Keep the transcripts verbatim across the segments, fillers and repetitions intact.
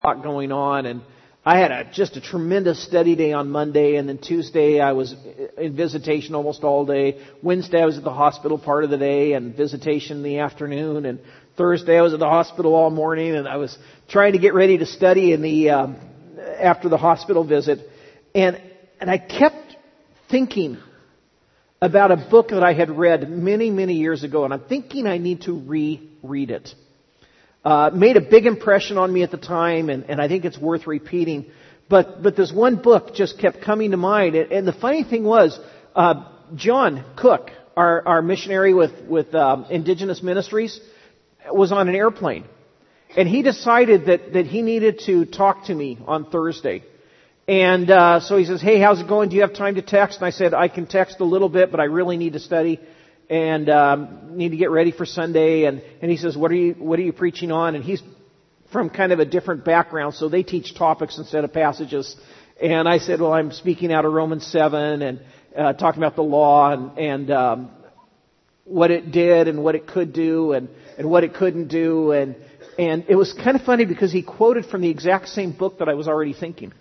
lot going on, and I had a, just a tremendous study day on Monday, and then Tuesday I was in visitation almost all day. Wednesday I was at the hospital part of the day and visitation in the afternoon, and Thursday I was at the hospital all morning, and I was trying to get ready to study in the um, after the hospital visit, and and I kept thinking about a book that I had read many, many years ago, and I'm thinking I need to reread it. Uh, made a big impression on me at the time, and, and I think it's worth repeating. But but this one book just kept coming to mind. And, and the funny thing was, uh, John Cook, our, our missionary with, with um, Indigenous Ministries, was on an airplane. And he decided that, that he needed to talk to me on Thursday. And uh, so he says, hey, how's it going? Do you have time to text? And I said, I can text a little bit, but I really need to study. And um, need to get ready for Sunday. And, and he says, what are you what are you preaching on? And he's from kind of a different background, so they teach topics instead of passages. And I said, well, I'm speaking out of Romans seven and uh, talking about the law and, and um, what it did and what it could do and, and what it couldn't do. And, and it was kind of funny because he quoted from the exact same book that I was already thinking.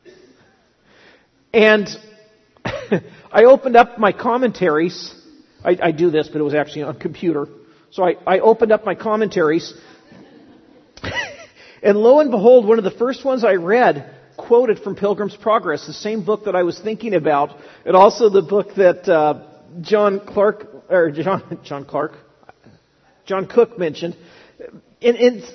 And I opened up my commentaries. I, I do this, but it was actually on a computer. So I, I opened up my commentaries. And lo and behold, one of the first ones I read quoted from Pilgrim's Progress, the same book that I was thinking about, and also the book that uh, John Clark, or John, John Clark, John Cook mentioned. And it's,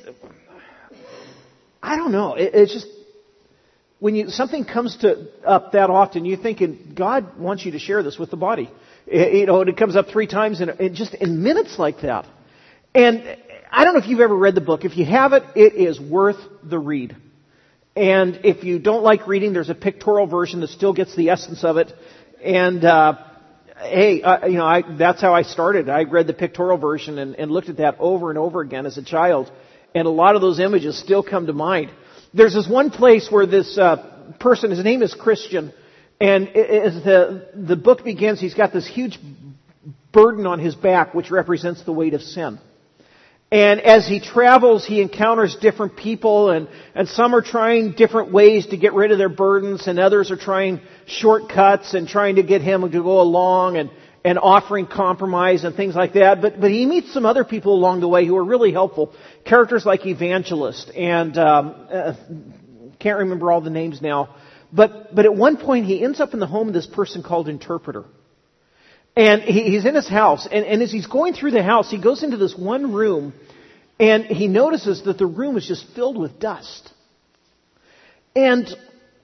I don't know, it, it's just, when you, something comes to up that often, you're thinking, God wants you to share this with the body. It, you know, it comes up three times in, in just in minutes like that. And I don't know if you've ever read the book. If you haven't, it is worth the read. And if you don't like reading, there's a pictorial version that still gets the essence of it. And uh, hey, uh, you know, I, that's how I started. I read the pictorial version and, and looked at that over and over again as a child. And a lot of those images still come to mind. There's this one place where this uh, person, his name is Christian, and as the the book begins, he's got this huge burden on his back, which represents the weight of sin. And as he travels, he encounters different people, and, and some are trying different ways to get rid of their burdens, and others are trying shortcuts and trying to get him to go along and, and offering compromise and things like that. But but he meets some other people along the way who are really helpful. Characters like Evangelist, and um, uh, can't remember all the names now. But but at one point he ends up in the home of this person called Interpreter. And he, he's in his house, and, and as he's going through the house, he goes into this one room, and he notices that the room is just filled with dust. And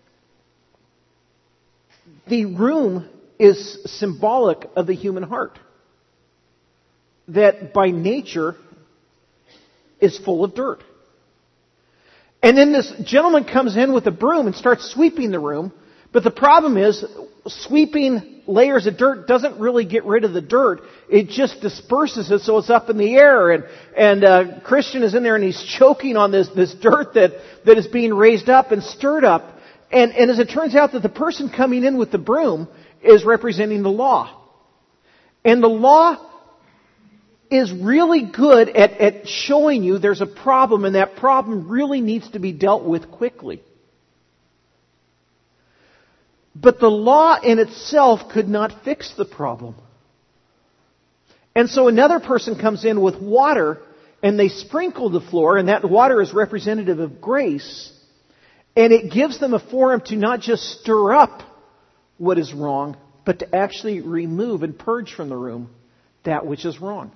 the room is symbolic of the human heart, that by nature is full of dirt. And then this gentleman comes in with a broom and starts sweeping the room. But the problem is, sweeping layers of dirt doesn't really get rid of the dirt. It just disperses it so it's up in the air. And, and uh, Christian is in there and he's choking on this, this dirt that, that is being raised up and stirred up. And, and as it turns out that the person coming in with the broom is representing the law. And the law is really good at, at showing you there's a problem, and that problem really needs to be dealt with quickly. But the law in itself could not fix the problem. And so another person comes in with water, and they sprinkle the floor, and that water is representative of grace. And it gives them a forum to not just stir up what is wrong, but to actually remove and purge from the room that which is wrong.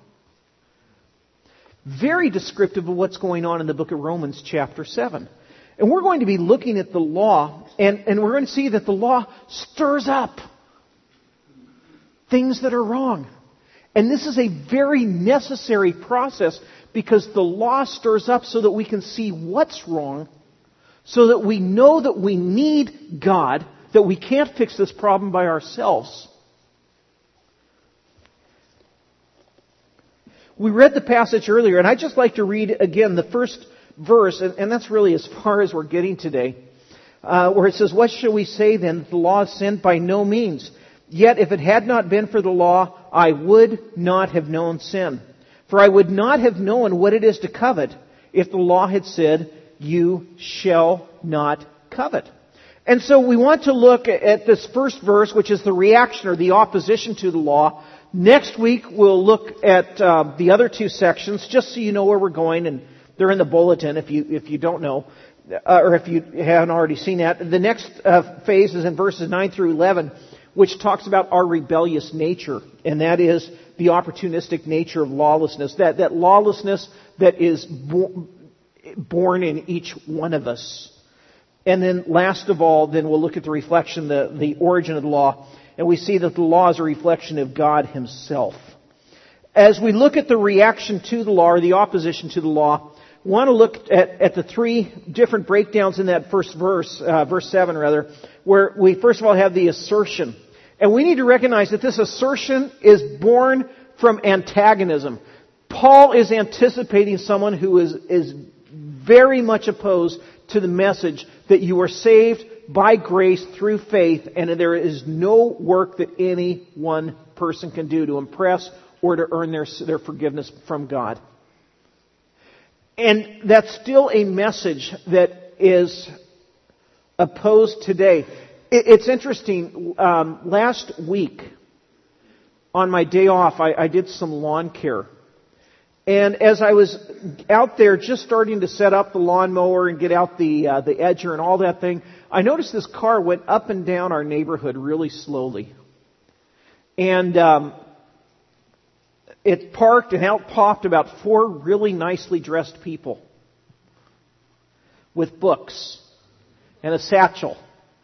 Very descriptive of what's going on in the book of Romans chapter seven. And we're going to be looking at the law, and, and we're going to see that the law stirs up things that are wrong. And this is a very necessary process because the law stirs up so that we can see what's wrong, so that we know that we need God, that we can't fix this problem by ourselves. We read the passage earlier, and I'd just like to read again the first verse, and, and that's really as far as we're getting today, uh, where it says, "What shall we say then? That the law is sin? By no means. Yet if it had not been for the law, I would not have known sin. For I would not have known what it is to covet if the law had said, you shall not covet. And so we want to look at this first verse, which is the reaction or the opposition to the law. Next week we'll look at uh, the other two sections, just so you know where we're going, and they're in the bulletin if you if you don't know, uh, or if you haven't already seen that. The next uh, phase is in verses nine through eleven, which talks about our rebellious nature, and that is the opportunistic nature of lawlessness, that, that lawlessness that is bo- born in each one of us. And then last of all, then we'll look at the reflection, the, the origin of the law, and we see that the law is a reflection of God Himself. As we look at the reaction to the law, or the opposition to the law, we want to look at, at the three different breakdowns in that first verse, uh, verse seven rather, where we first of all have the assertion. And we need to recognize that this assertion is born from antagonism. Paul is anticipating someone who is, is very much opposed to the message that you are saved by grace through faith, and there is no work that any one person can do to impress or to earn their, their forgiveness from God. And that's still a message that is opposed today. It's interesting. Um, last week, on my day off, I, I did some lawn care. And as I was out there just starting to set up the lawnmower and get out the uh, the edger and all that thing, I noticed this car went up and down our neighborhood really slowly. And um, it parked, and out popped about four really nicely dressed people with books and a satchel.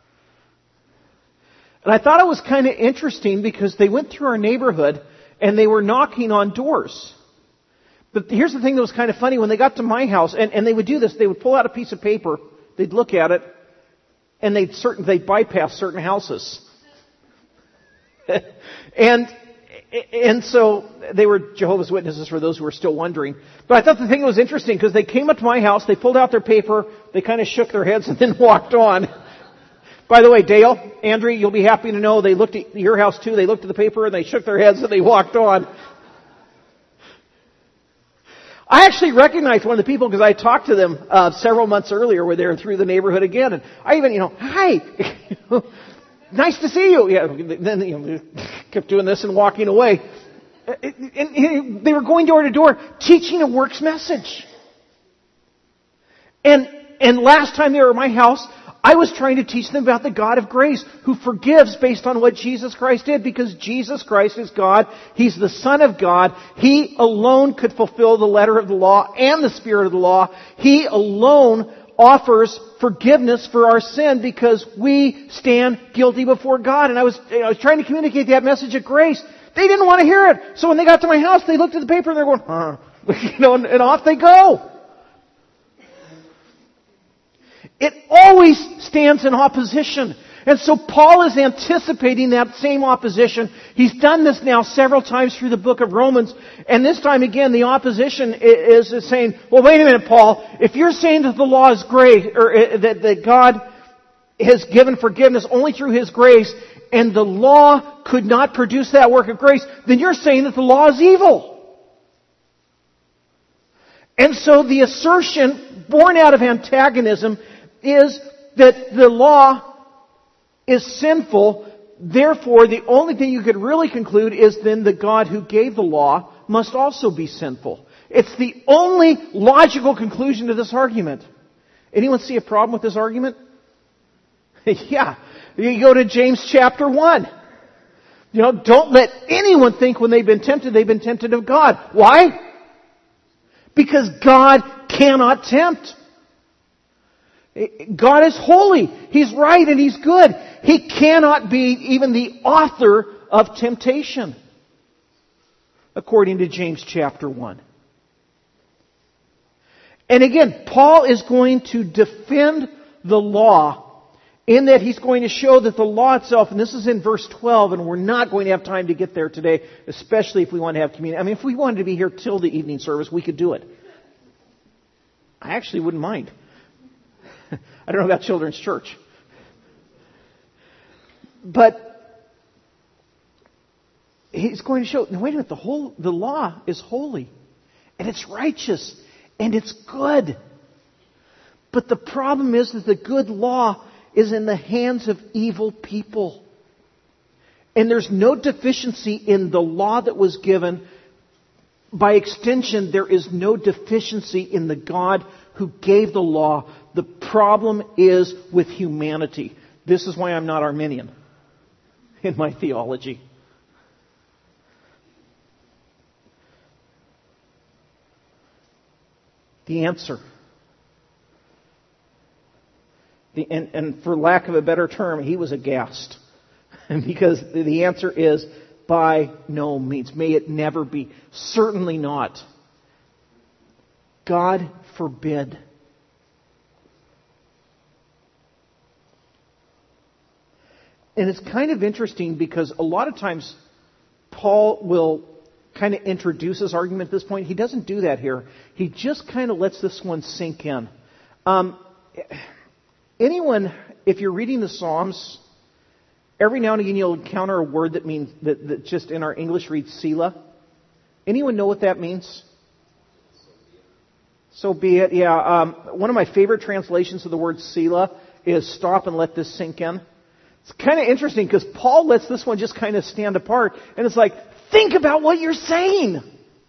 And I thought it was kind of interesting because they went through our neighborhood and they were knocking on doors. But here's the thing that was kind of funny. When they got to my house, and, and they would do this, they would pull out a piece of paper, they'd look at it, and they'd certain they'd bypass certain houses. and and so they were Jehovah's Witnesses, for those who are still wondering. But I thought the thing that was interesting because they came up to my house, they pulled out their paper, they kind of shook their heads and then walked on. By the way, Dale, Andrew, you'll be happy to know they looked at your house too. They looked at the paper and they shook their heads and they walked on. I actually recognized one of the people because I talked to them uh, several months earlier where they were through the neighborhood again. And I even, you know, hi, nice to see you. Yeah, then you know, kept doing this and walking away. And they were going door to door teaching a works message. And and last time they were at my house, I was trying to teach them about the God of grace who forgives based on what Jesus Christ did, because Jesus Christ is God. He's the Son of God. He alone could fulfill the letter of the law and the spirit of the law. He alone offers forgiveness for our sin because we stand guilty before God. And I was, I was trying to communicate that message of grace. They didn't want to hear it. So when they got to my house, they looked at the paper and they're going, huh. you know, and, and off they go. It always stands in opposition. And so Paul is anticipating that same opposition. He's done this now several times through the book of Romans. And this time again, the opposition is, is saying, well, wait a minute, Paul. If you're saying that the law is grace, or that, that God has given forgiveness only through His grace, and the law could not produce that work of grace, then you're saying that the law is evil. And so the assertion born out of antagonism is that the law is sinful. Therefore, the only thing you could really conclude is then the God who gave the law must also be sinful. It's the only logical conclusion to this argument. Anyone see a problem with this argument? yeah. You go to James chapter one. You know, don't let anyone think when they've been tempted, they've been tempted of God. Why? Because God cannot tempt. God is holy. He's right and He's good. He cannot be even the author of temptation, according to James chapter one. And again, Paul is going to defend the law in that he's going to show that the law itself, and this is in verse twelve, and we're not going to have time to get there today, especially if we want to have community. I mean, if we wanted to be here till the evening service, we could do it. I actually wouldn't mind. I don't know about children's church. But he's going to show, no, wait a minute, the whole, the law is holy, and it's righteous, and it's good. But the problem is that the good law is in the hands of evil people. And there's no deficiency in the law that was given. By extension, there is no deficiency in the God who gave the law. The problem is with humanity. This is why I'm not Arminian in my theology. The answer. The, and, and for lack of a better term, he was aghast. Because the answer is, by no means. May it never be. Certainly not. God forbid. And it's kind of interesting because a lot of times Paul will kind of introduce his argument at this point. He doesn't do that here. He just kind of lets this one sink in. Um, anyone, if you're reading the Psalms, every now and again you'll encounter a word that means that, that just in our English reads Selah. Anyone know what that means? So be it. Yeah. Um, one of my favorite translations of the word Selah is stop and let this sink in. It's kind of interesting because Paul lets this one just kind of stand apart, and it's like, think about what you're saying.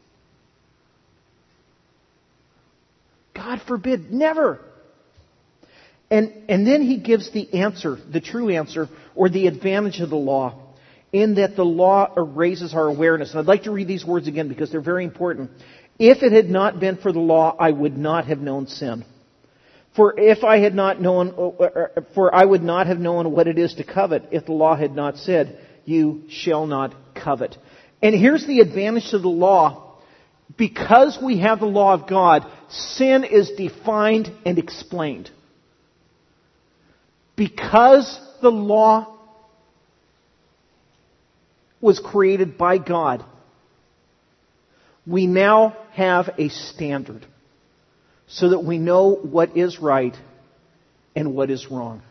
God forbid, never. And, and then he gives the answer, the true answer, or the advantage of the law, in that the law raises our awareness. And I'd like to read these words again because they're very important. If it had not been for the law, I would not have known sin. For if I had not known, for I would not have known what it is to covet if the law had not said, you shall not covet. And here's the advantage to the law. Because we have the law of God, sin is defined and explained. Because the law was created by God, we now have a standard so that we know what is right and what is wrong.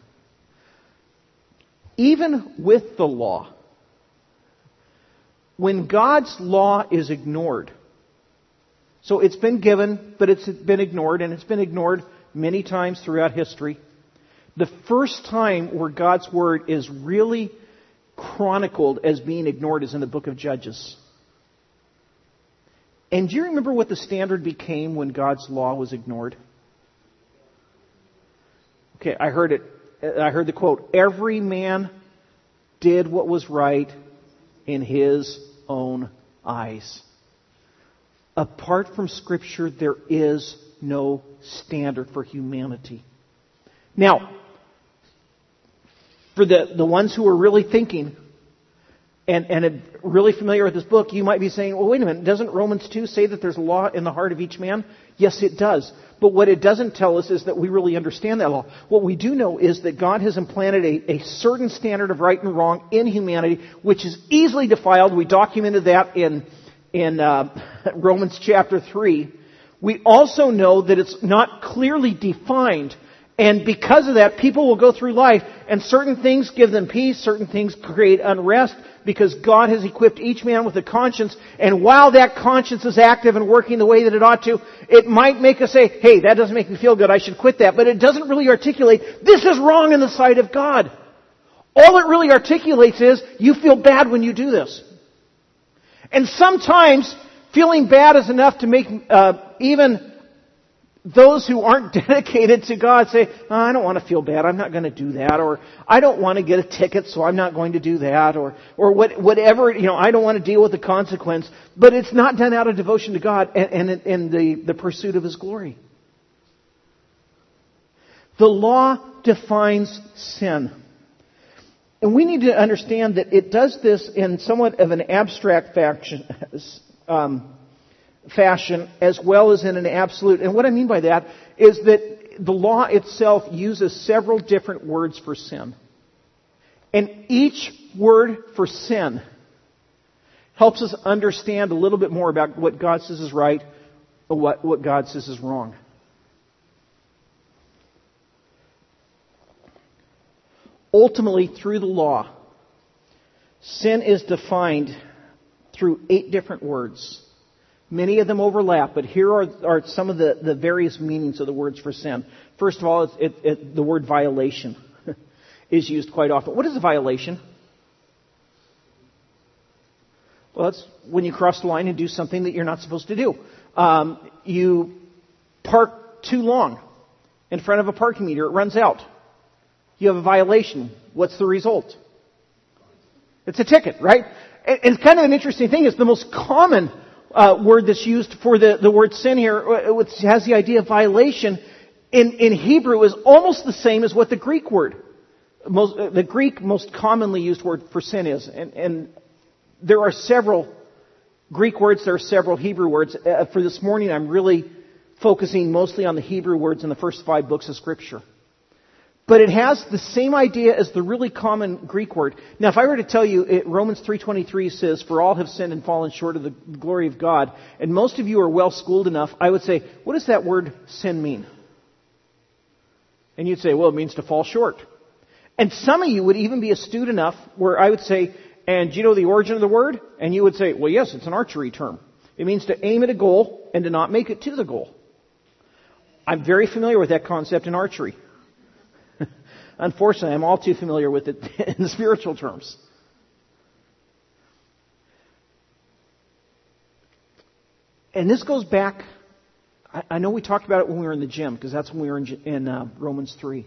Even with the law, when God's law is ignored, so it's been given, but it's been ignored, and it's been ignored many times throughout history. The first time where God's Word is really chronicled as being ignored is in the book of Judges. And do you remember what the standard became when God's law was ignored? Okay, I heard it. I heard the quote, every man did what was right in his own eyes. Apart from Scripture, there is no standard for humanity. Now, for the, the ones who are really thinking and, and are really familiar with this book, you might be saying, well, wait a minute, doesn't Romans two say that there's a law in the heart of each man? Yes, it does. But what it doesn't tell us is that we really understand that law. What we do know is that God has implanted a, a certain standard of right and wrong in humanity, which is easily defiled. We documented that in, in uh, Romans chapter three. We also know that it's not clearly defined. And because of that, people will go through life, and certain things give them peace, certain things create unrest, because God has equipped each man with a conscience, and while that conscience is active and working the way that it ought to, it might make us say, hey, that doesn't make me feel good, I should quit that. But it doesn't really articulate, this is wrong in the sight of God. All it really articulates is, you feel bad when you do this. And sometimes, feeling bad is enough to make uh, even those who aren't dedicated to God say, oh, I don't want to feel bad, I'm not going to do that. Or, I don't want to get a ticket, so I'm not going to do that. Or, or what, whatever, you know, I don't want to deal with the consequence. But it's not done out of devotion to God and, and, and the, the pursuit of His glory. The law defines sin. And we need to understand that it does this in somewhat of an abstract fashion, um, fashion as well as in an absolute. And what I mean by that is that the law itself uses several different words for sin. And each word for sin helps us understand a little bit more about what God says is right or what, what God says is wrong. Ultimately, through the law, sin is defined through eight different words. Many of them overlap, but here are, are some of the, the various meanings of the words for sin. First of all, it, it, it, the word violation is used quite often. What is a violation? Well, that's when you cross the line and do something that you're not supposed to do. Um, you park too long in front of a parking meter. It runs out. You have a violation. What's the result? It's a ticket, right? And, and kind of an interesting thing is the most common uh, word that's used for the, the word sin here, which has the idea of violation, in, in Hebrew is almost the same as what the Greek word, most, uh, the Greek most commonly used word for sin is. And, and there are several Greek words, there are several Hebrew words. Uh, for this morning, I'm really focusing mostly on the Hebrew words in the first five books of Scripture. But it has the same idea as the really common Greek word. Now, if I were to tell you, it, Romans three twenty-three says, "For all have sinned and fallen short of the glory of God," and most of you are well schooled enough, I would say, what does that word sin mean? And you'd say, well, it means to fall short. And some of you would even be astute enough where I would say, and do you know the origin of the word? And you would say, well, yes, it's an archery term. It means to aim at a goal and to not make it to the goal. I'm very familiar with that concept in archery. Unfortunately, I'm all too familiar with it in the spiritual terms. And this goes back, I, I know we talked about it when we were in the gym, because that's when we were in, in uh, Romans three.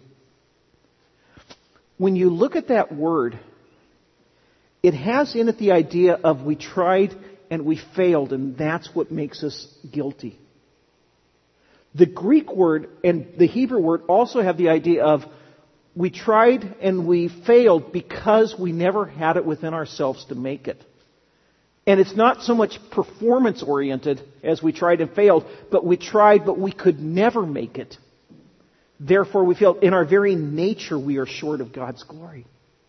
When you look at that word, it has in it the idea of we tried and we failed, and that's what makes us guilty. The Greek word and the Hebrew word also have the idea of we tried and we failed because we never had it within ourselves to make it. And it's not so much performance oriented as we tried and failed, but we tried but we could never make it. Therefore we failed. In our very nature we are short of God's glory.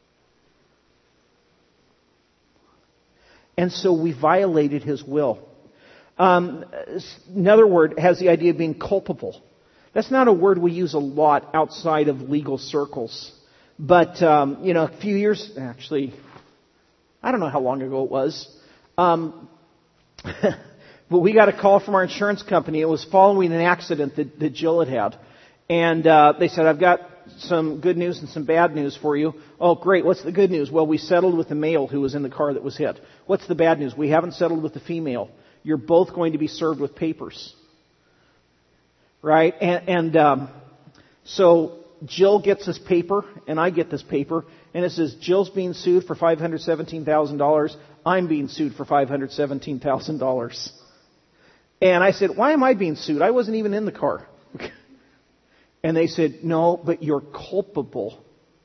And so we violated His will. Um, another word has the idea of being culpable. That's not a word we use a lot outside of legal circles. But, um, you know, a few years, actually, I don't know how long ago it was, um, but we got a call from our insurance company. It was following an accident that, that Jill had had. And uh, they said, I've got some good news and some bad news for you. Oh, great. What's the good news? Well, we settled with the male who was in the car that was hit. What's the bad news? We haven't settled with the female. You're both going to be served with papers. Right? And, and um, so Jill gets this paper, and I get this paper, and it says, Jill's being sued for five hundred seventeen thousand dollars. I'm being sued for five hundred seventeen thousand dollars. And I said, why am I being sued? I wasn't even in the car. And they said, no, but you're culpable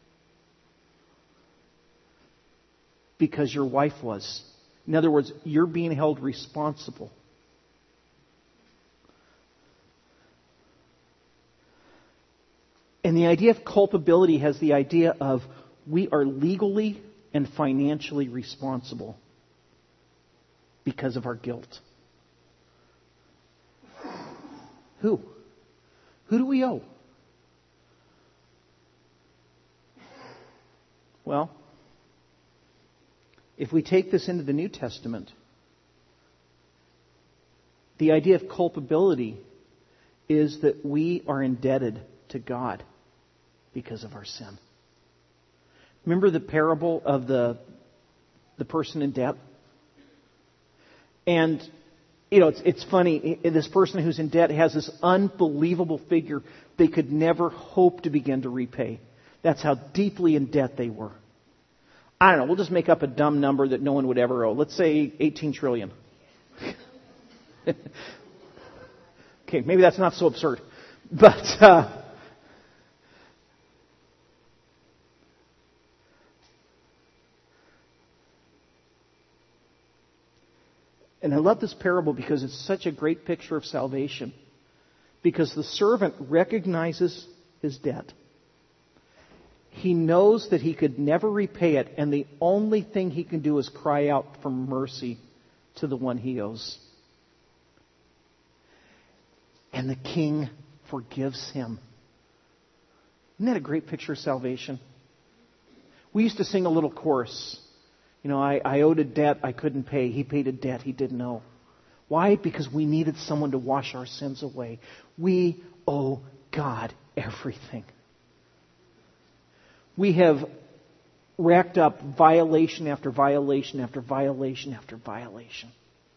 because your wife was. In other words, you're being held responsible. And the idea of culpability has the idea of we are legally and financially responsible because of our guilt. Who? Who do we owe? Well, if we take this into the New Testament, the idea of culpability is that we are indebted to God because of our sin. Remember the parable of the the person in debt? And, you know, it's, it's funny, this person who's in debt has this unbelievable figure they could never hope to begin to repay. That's how deeply in debt they were. I don't know, we'll just make up a dumb number that no one would ever owe. Let's say eighteen trillion. Okay, maybe that's not so absurd. But, uh, and I love this parable because it's such a great picture of salvation. Because the servant recognizes his debt. He knows that he could never repay it, and the only thing he can do is cry out for mercy to the one he owes. And the king forgives him. Isn't that a great picture of salvation? We used to sing a little chorus. You know, I, I owed a debt I couldn't pay. He paid a debt he didn't owe. Why? Because we needed someone to wash our sins away. We owe God everything. We have racked up violation after violation after violation after violation.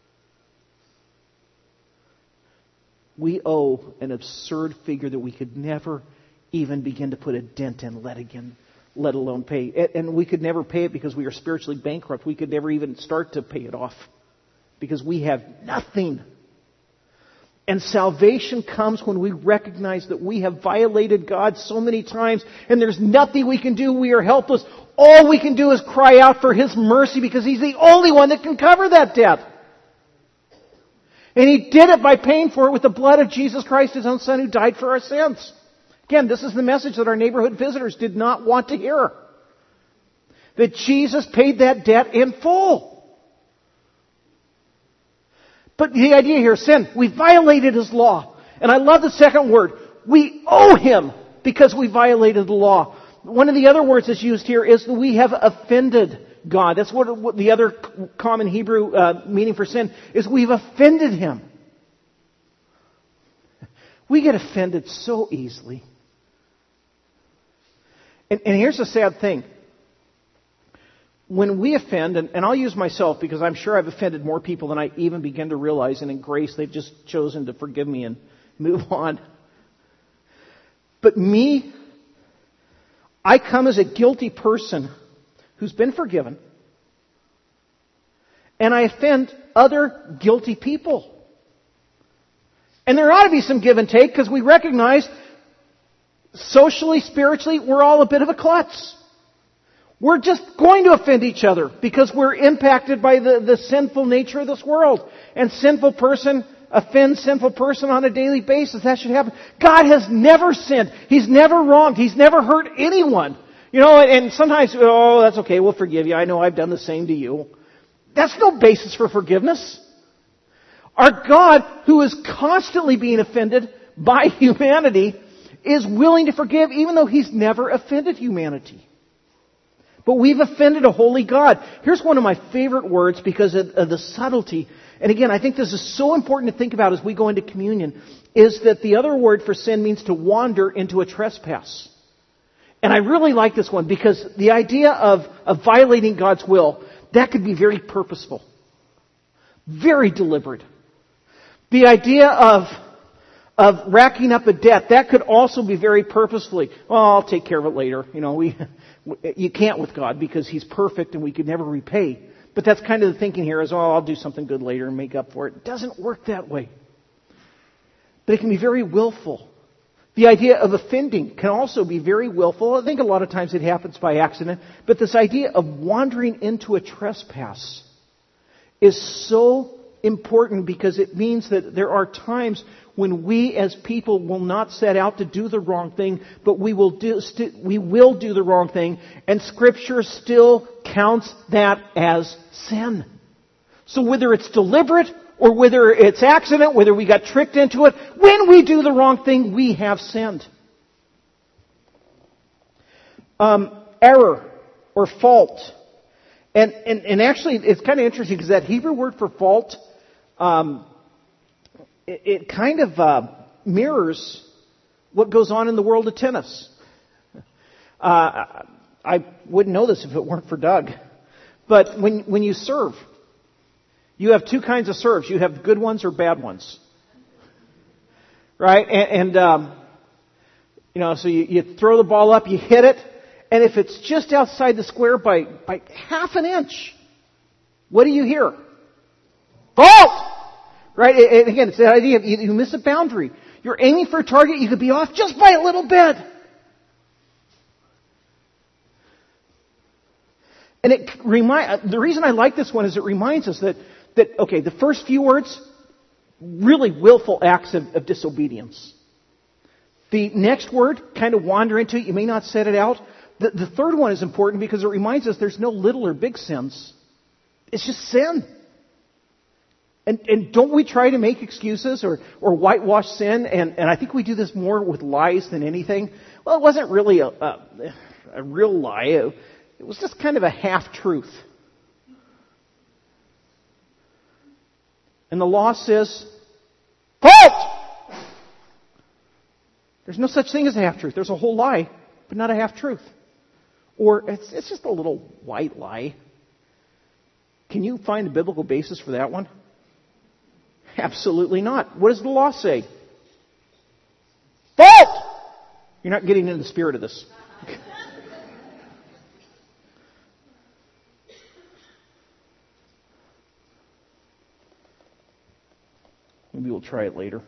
We owe an absurd figure that we could never even begin to put a dent in, let again, let alone pay. And we could never pay it because we are spiritually bankrupt. We could never even start to pay it off because we have nothing. And salvation comes when we recognize that we have violated God so many times and there's nothing we can do. We are helpless. All we can do is cry out for His mercy because He's the only one that can cover that debt. And He did it by paying for it with the blood of Jesus Christ, His own Son, who died for our sins. Again, this is the message that our neighborhood visitors did not want to hear. That Jesus paid that debt in full. But the idea here, sin, we violated His law. And I love the second word. We owe Him because we violated the law. One of the other words that's used here is that we have offended God. That's what, what the other common Hebrew uh, meaning for sin is. We've offended Him. We get offended so easily. And, and here's the sad thing. When we offend, and, and I'll use myself because I'm sure I've offended more people than I even begin to realize, and in grace they've just chosen to forgive me and move on. But me, I come as a guilty person who's been forgiven, and I offend other guilty people. And there ought to be some give and take because we recognize socially, spiritually, we're all a bit of a klutz. We're just going to offend each other because we're impacted by the, the sinful nature of this world. And sinful person offends sinful person on a daily basis. That should happen. God has never sinned. He's never wronged. He's never hurt anyone. You know, and sometimes, oh, that's okay, we'll forgive you. I know I've done the same to you. That's no basis for forgiveness. Our God, who is constantly being offended by humanity, is willing to forgive even though He's never offended humanity. But we've offended a holy God. Here's one of my favorite words because of, of the subtlety. And again, I think this is so important to think about as we go into communion, is that the other word for sin means to wander into a trespass. And I really like this one because the idea of, of violating God's will, that could be very purposeful. Very deliberate. The idea of of racking up a debt, that could also be very purposefully. Well, I'll take care of it later. You know, we you can't with God because He's perfect and we could never repay. But that's kind of the thinking here is, oh, I'll do something good later and make up for it. It doesn't work that way. But it can be very willful. The idea of offending can also be very willful. I think a lot of times it happens by accident. But this idea of wandering into a trespass is so important because it means that there are times when we as people will not set out to do the wrong thing, but we will do, st- we will do the wrong thing, and Scripture still counts that as sin. So whether it's deliberate or whether it's accident, whether we got tricked into it, when we do the wrong thing, we have sinned. Um, error or fault. And, and, and actually, it's kind of interesting because that Hebrew word for fault, um, it, it kind of uh, mirrors what goes on in the world of tennis. Uh, I wouldn't know this if it weren't for Doug. But when when you serve, you have two kinds of serves. You have good ones or bad ones. Right? And, and um, you know, so you, you throw the ball up, you hit it, and if it's just outside the square by, by half an inch, what do you hear? Fault! Right? And again, it's the idea of you, you miss a boundary. You're aiming for a target, you could be off just by a little bit. And it remind, the reason I like this one is it reminds us that, that okay, the first few words, really willful acts of, of disobedience. The next word, kind of wander into it, you may not set it out. The, the third one is important because it reminds us there's no little or big sins. It's just sin. And, and don't we try to make excuses or, or whitewash sin? And, and I think we do this more with lies than anything. Well, it wasn't really a, a, a real lie. It, it was just kind of a half-truth. And the law says, fault! There's no such thing as a half-truth. There's a whole lie, but not a half-truth. Or it's, it's just a little white lie. Can you find a biblical basis for that one? Absolutely not. What does the law say? Fault! You're not getting into the spirit of this. Maybe we'll try it later.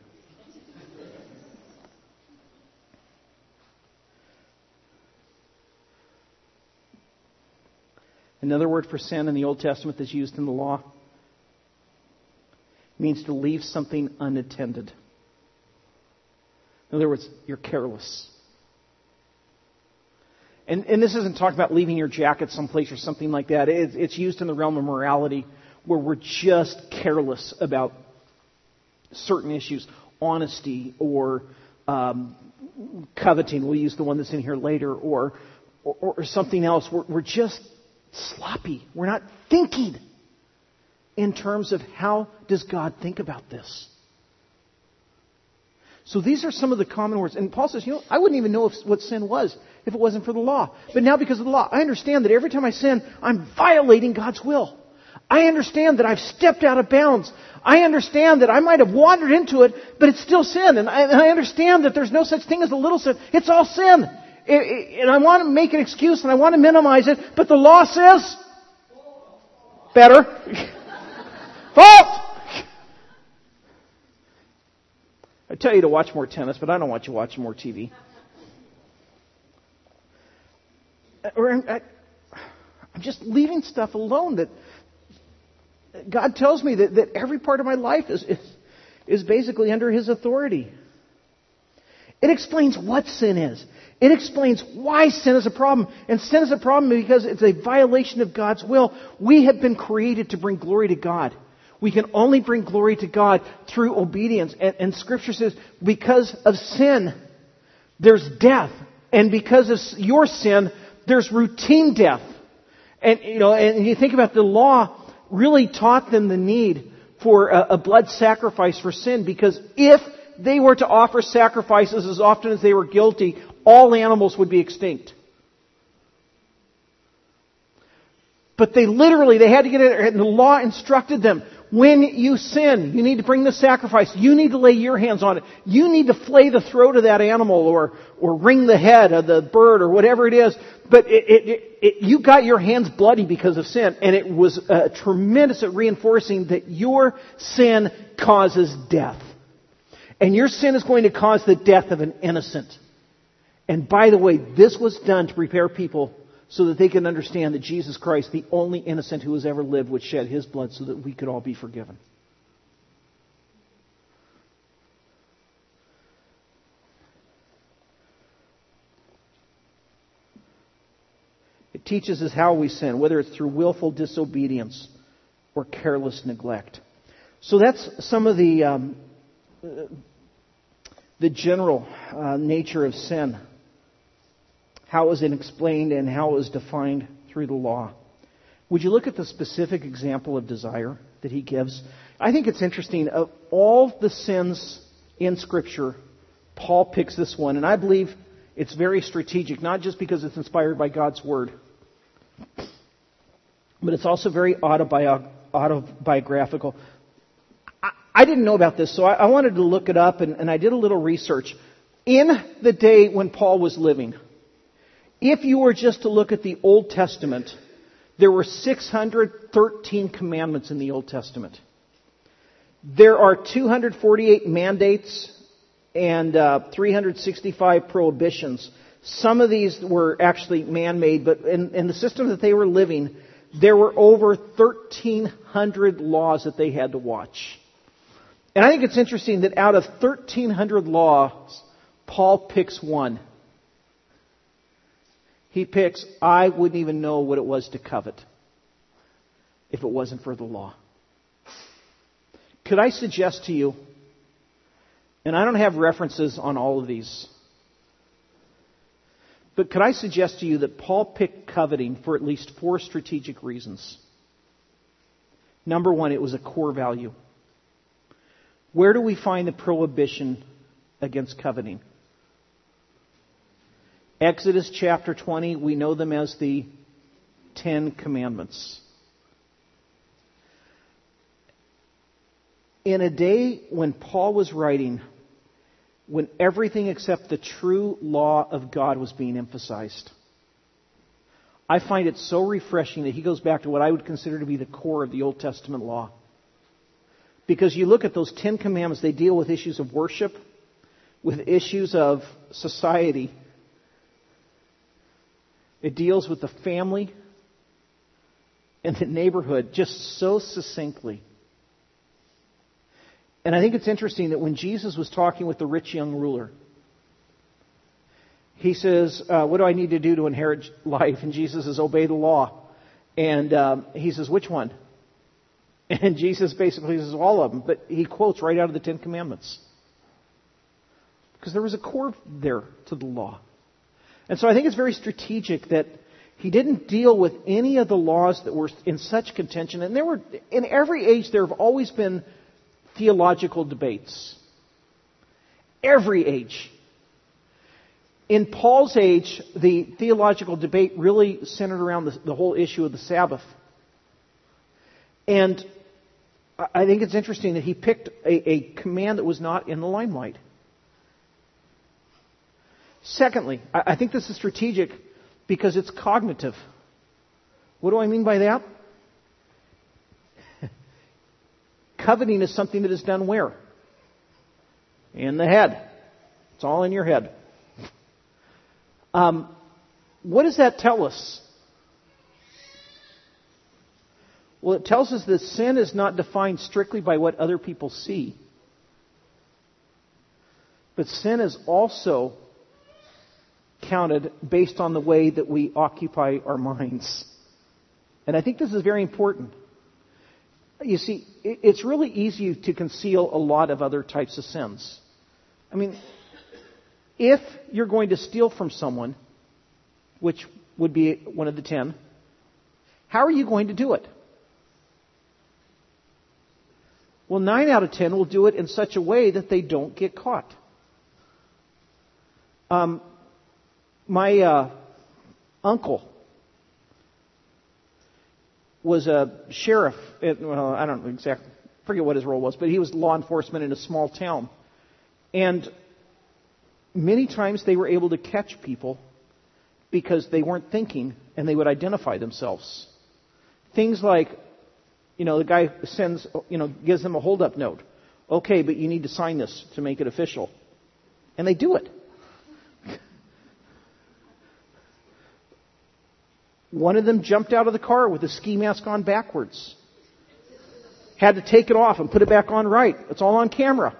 Another word for sin in the Old Testament that's used in the law means to leave something unattended. In other words, you're careless. And, and this isn't talking about leaving your jacket someplace or something like that. It, it's used in the realm of morality where we're just careless about certain issues. Honesty or um, coveting. We'll use the one that's in here later. Or, or, or something else. We're, we're just sloppy. We're not thinking in terms of how does God think about this. So these are some of the common words. And Paul says, you know, I wouldn't even know if, what sin was if it wasn't for the law. But now because of the law, I understand that every time I sin, I'm violating God's will. I understand that I've stepped out of bounds. I understand that I might have wandered into it, but it's still sin. And I, and I understand that there's no such thing as a little sin. It's all sin. It, it, and I want to make an excuse and I want to minimize it, but the law says, better. Fault! I tell you to watch more tennis, but I don't want you watching more T V. Or I'm just leaving stuff alone that God tells me that, that every part of my life is, is, is basically under His authority. It explains what sin is. It explains why sin is a problem. And sin is a problem because it's a violation of God's will. We have been created to bring glory to God. We can only bring glory to God through obedience. And, and Scripture says, because of sin, there's death. And because of your sin, there's routine death. And, you know, and you think about the law really taught them the need for a, a blood sacrifice for sin. Because if they were to offer sacrifices as often as they were guilty, all animals would be extinct. But they literally, they had to get it, and the law instructed them, when you sin, you need to bring the sacrifice. You need to lay your hands on it. You need to flay the throat of that animal or, or wring the head of the bird or whatever it is. But it, it, it, it, you got your hands bloody because of sin. And it was uh, tremendous at reinforcing that your sin causes death. And your sin is going to cause the death of an innocent. And by the way, this was done to prepare people so that they can understand that Jesus Christ, the only innocent who has ever lived, would shed His blood so that we could all be forgiven. It teaches us how we sin, whether it's through willful disobedience or careless neglect. So that's some of the um, the general uh, nature of sin. How is it explained and how it is defined through the law? Would you look at the specific example of desire that he gives? I think it's interesting. Of all the sins in Scripture, Paul picks this one. And I believe it's very strategic, not just because it's inspired by God's Word, but it's also very autobi- autobiographical. I, I didn't know about this, so I, I wanted to look it up, and, and I did a little research. In the day when Paul was living, if you were just to look at the Old Testament, there were six hundred thirteen commandments in the Old Testament. There are two hundred forty-eight mandates and uh, three hundred sixty-five prohibitions. Some of these were actually man-made, but in, in the system that they were living, there were over thirteen hundred laws that they had to watch. And I think it's interesting that out of thirteen hundred laws, Paul picks one. He picks, I wouldn't even know what it was to covet if it wasn't for the law. Could I suggest to you, and I don't have references on all of these, but could I suggest to you that Paul picked coveting for at least four strategic reasons? Number one, it was a core value. Where do we find the prohibition against coveting? Exodus chapter twenty, we know them as the Ten Commandments. In a day when Paul was writing, when everything except the true law of God was being emphasized, I find it so refreshing that he goes back to what I would consider to be the core of the Old Testament law. Because you look at those Ten Commandments, they deal with issues of worship, with issues of society. It deals with the family and the neighborhood just so succinctly. And I think it's interesting that when Jesus was talking with the rich young ruler, he says, uh, what do I need to do to inherit life? And Jesus says, obey the law. And um, he says, which one? And Jesus basically says, all of them. But he quotes right out of the Ten Commandments. Because there was a core there to the law. And so I think it's very strategic that he didn't deal with any of the laws that were in such contention. And there were, in every age, there have always been theological debates. Every age. In Paul's age, the theological debate really centered around the, the whole issue of the Sabbath. And I think it's interesting that he picked a, a command that was not in the limelight. Secondly, I, I think this is strategic because it's cognitive. What do I mean by that? Coveting is something that is done where? In the head. It's all in your head. Um, what does that tell us? Well, it tells us that sin is not defined strictly by what other people see. But sin is also counted based on the way that we occupy our minds. And I think this is very important. You see, it's really easy to conceal a lot of other types of sins. I mean, if you're going to steal from someone, which would be one of the ten, how are you going to do it? Well, nine out of ten will do it in such a way that they don't get caught. Um, my uh, uncle was a sheriff. At, well, I don't exactly forget what his role was, but he was law enforcement in a small town. And many times they were able to catch people because they weren't thinking and they would identify themselves. Things like, you know, the guy sends, you know, gives them a hold-up note. Okay, but you need to sign this to make it official. And they do it. One of them jumped out of the car with a ski mask on backwards. Had to take it off and put it back on right. It's all on camera.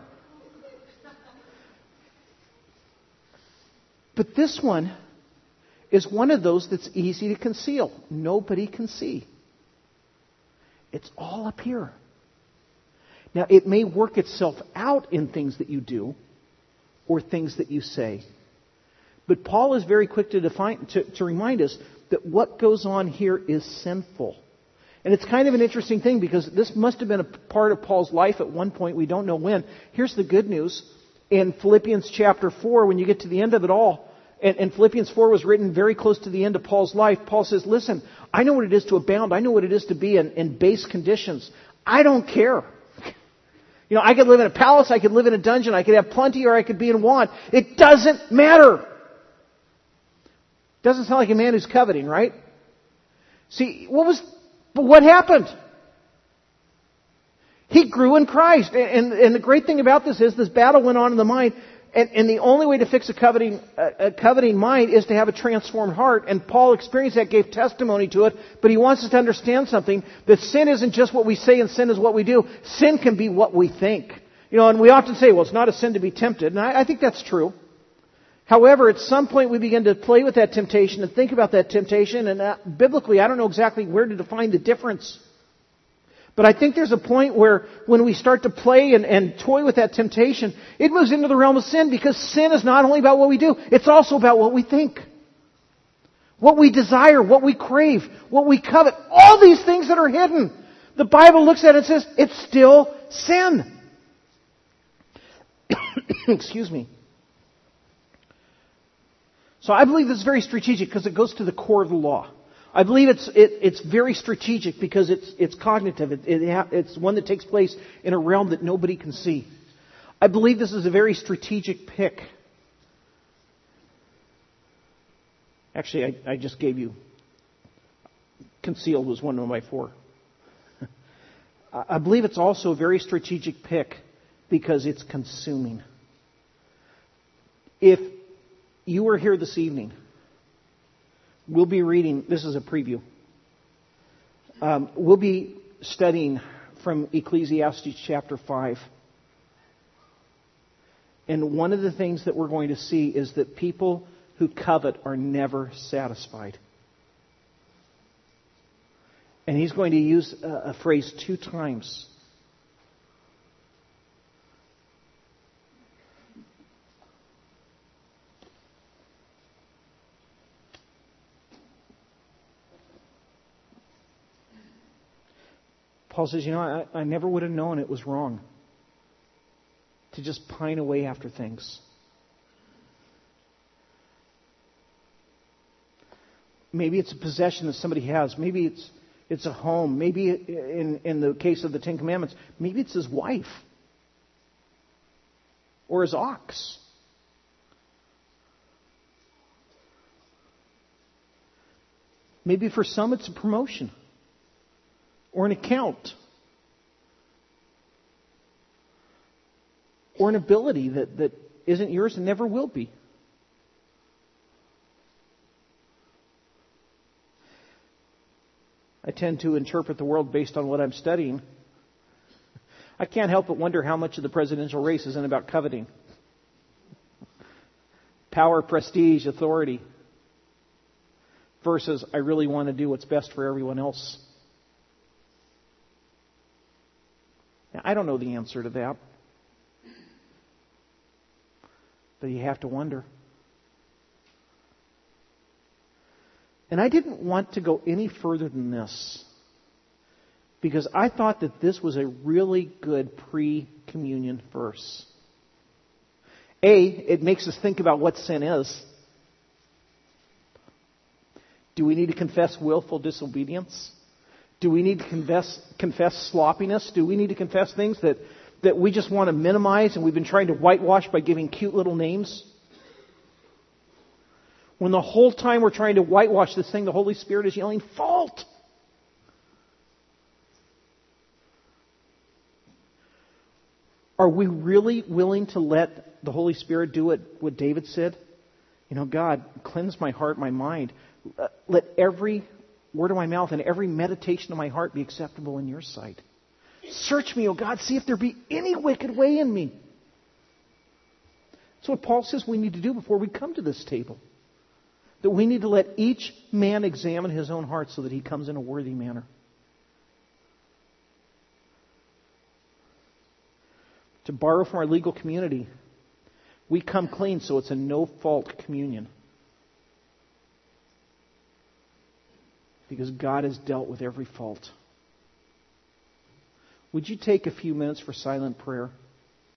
But this one is one of those that's easy to conceal. Nobody can see. It's all up here. Now, it may work itself out in things that you do or things that you say. But Paul is very quick to define, to, to remind us that what goes on here is sinful. And it's kind of an interesting thing because this must have been a part of Paul's life at one point. We don't know when. Here's the good news. In Philippians chapter four, when you get to the end of it all, and, and Philippians four was written very close to the end of Paul's life, Paul says, listen, I know what it is to abound. I know what it is to be in, in base conditions. I don't care. You know, I could live in a palace, I could live in a dungeon, I could have plenty, or I could be in want. It doesn't matter. Doesn't sound like a man who's coveting, right? See, what was, but what happened? He grew in Christ. And, and, and the great thing about this is this battle went on in the mind. And, and the only way to fix a coveting, a, a coveting mind is to have a transformed heart. And Paul experienced that, gave testimony to it. But he wants us to understand something, that sin isn't just what we say and sin is what we do. Sin can be what we think. You know, and we often say, well, it's not a sin to be tempted. And I, I think that's true. However, at some point we begin to play with that temptation and think about that temptation. And uh, biblically, I don't know exactly where to define the difference. But I think there's a point where when we start to play and, and toy with that temptation, it moves into the realm of sin, because sin is not only about what we do, it's also about what we think. What we desire, what we crave, what we covet. All these things that are hidden. The Bible looks at it and says, it's still sin. Excuse me. So I believe this is very strategic because it goes to the core of the law. I believe it's it, it's very strategic because it's it's cognitive. It, it ha, it's one that takes place in a realm that nobody can see. I believe this is a very strategic pick. Actually, I, I just gave you. Concealed was one of my four. I believe it's also a very strategic pick because it's consuming. If you were here this evening, we'll be reading, this is a preview. Um, we'll be studying from Ecclesiastes chapter five. And one of the things that we're going to see is that people who covet are never satisfied. And he's going to use a, a phrase two times. Paul says, you know, I, I never would have known it was wrong to just pine away after things. Maybe it's a possession that somebody has. Maybe it's it's a home. Maybe in, in the case of the Ten Commandments, maybe it's his wife or his ox. Maybe for some it's a promotion or an account or an ability that, that isn't yours and never will be. I tend to interpret the world based on what I'm studying. I can't help but wonder how much of the presidential race isn't about coveting. Power, prestige, authority. Versus, I really want to do what's best for everyone else. Now, I don't know the answer to that. But you have to wonder. And I didn't want to go any further than this because I thought that this was a really good pre-communion verse. A, it makes us think about what sin is. Do we need to confess willful disobedience? Do we need to confess, confess sloppiness? Do we need to confess things that, that we just want to minimize and we've been trying to whitewash by giving cute little names? When the whole time we're trying to whitewash this thing, the Holy Spirit is yelling, fault! Are we really willing to let the Holy Spirit do what, what David said? You know, God, cleanse my heart, my mind. Let every word of my mouth and every meditation of my heart be acceptable in your sight. Search me, O God, see if there be any wicked way in me. That's what Paul says we need to do before we come to this table. That we need to let each man examine his own heart so that he comes in a worthy manner. To borrow from our legal community, we come clean so it's a no-fault communion. Because God has dealt with every fault. Would you take a few minutes for silent prayer?